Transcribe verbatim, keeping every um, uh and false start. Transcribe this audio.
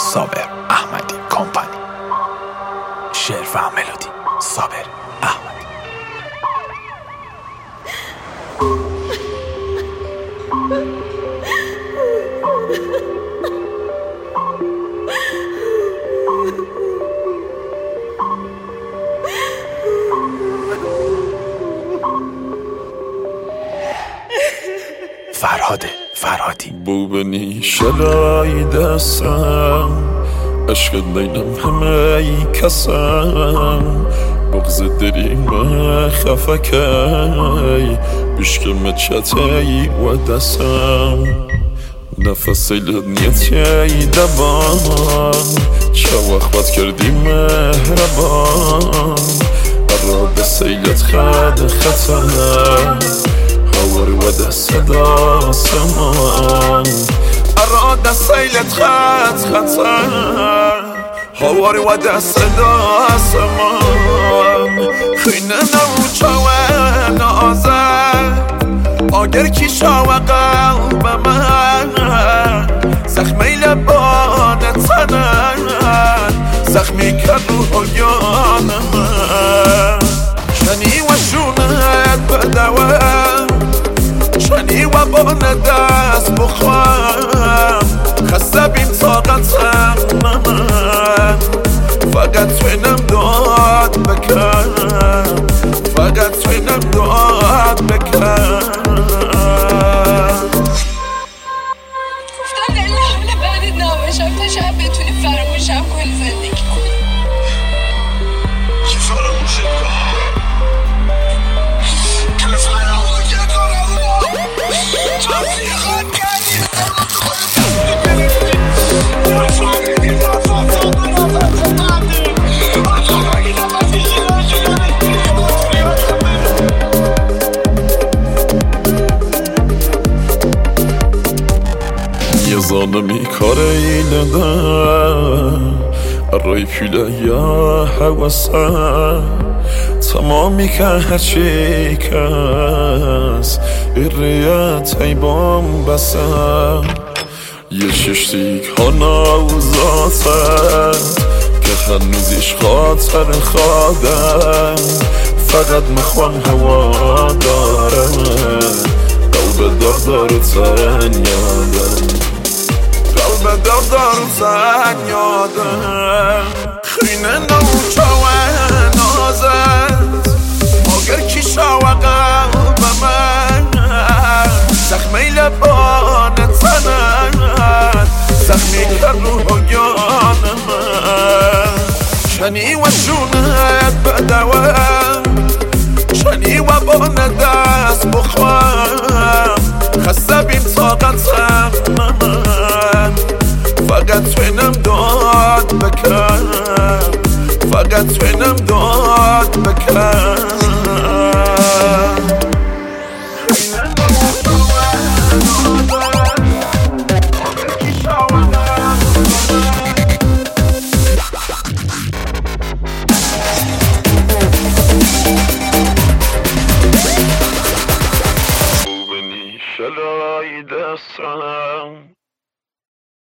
صابر احمدی کمپانی. شعر و ملودی صابر احمدی. فرهاد فرهادی. بو بنی شلای دستم، عشق دیدم همه ای کسم، بغز دریم خفکی بشکم چطایی و دستم، نفس ایلت نیتی دبان، چه وقت بد کردی مهربان، اراد سیلت خد خطر هوار و دست داسمان، اراد سیلت خد خطر هوار و دست داسمان، خینه نوچوه نازد آگر کی شاو قلب من، زخمی لبان تنن زخمی کرد روح یان من، شنی و شونت بدوم شنی و بان دست بخوام، خسته بیم طاقتم من، فقط توینم داد بکن، فقط توینم داد بکن. گفتم دلیل حمله بعدت نباشم تا شب بتونی فراموشم کنی زندگی کنی. چی فراموشت کنم؟ که فراموشت کنم توصیه خواهد کردی یه زانمی کار اینه رای پیله یا حواسه تمامی که هرچی کس ایریت ای بام بسه، یه ششتیک ها نوزاته که هنوزیش خاطر خواده، فقط میخوان هوا داره قلب داغ دارو تن یادم، قلب داغ دارو تن یادم، خینه نوچوه نازد مگر کی شاو قلب من، زخمی لبان تنن زخمی کرد روح یان من، شنی و شونت بدوم شنی و بان دست بخوام، خسته بیم طاقتم من، فقط توینم داد بکن، فقط توینم داد بکن. شلای دستم